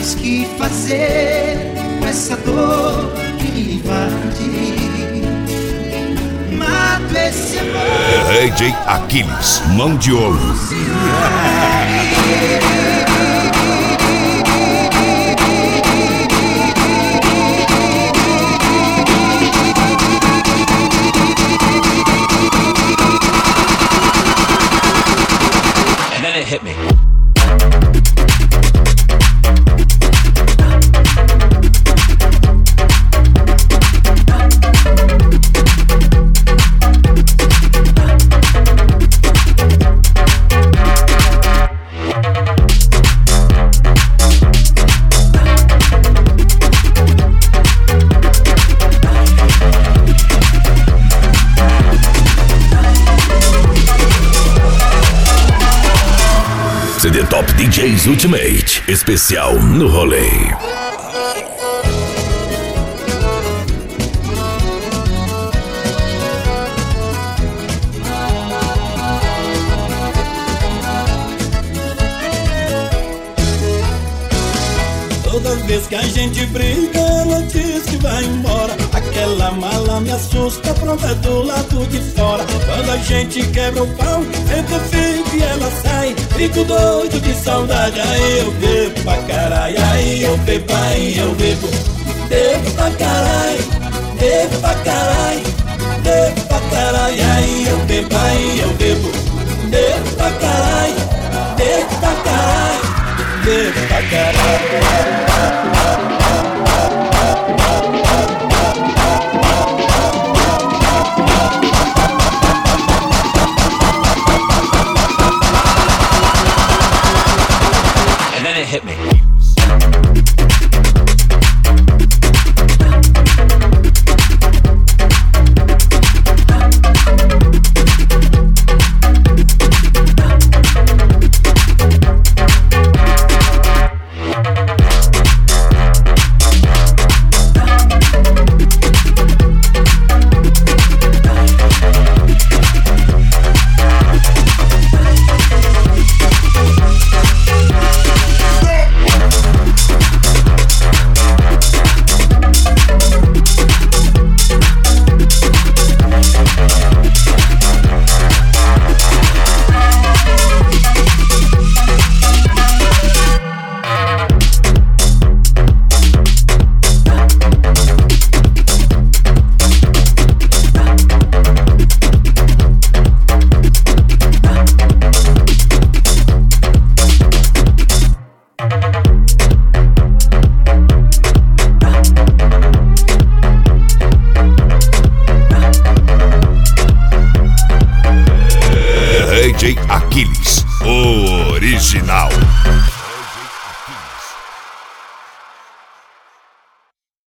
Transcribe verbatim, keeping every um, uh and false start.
mais que fazer com essa dor que me invade. Mato esse amor. D J Aquiles, mão de ouro. And then it hit me. C D Top D Js Ultimate, especial no rolê. Toda vez que a gente briga, ela diz que vai embora. Aquela mala me assusta, pronta do lado de fora. Quando a gente quebra o pau, entra fica e ela sai. Fico doido de saudade, aí eu bebo pra caralho. Aí eu bebo, aí eu bebo. Bebo pra caralho, bebo pra caralho. Bebo pra caralho, aí eu bebo, aí eu bebo. Bebo pra caralho, bebo pra caralho. Bebo pra caralho.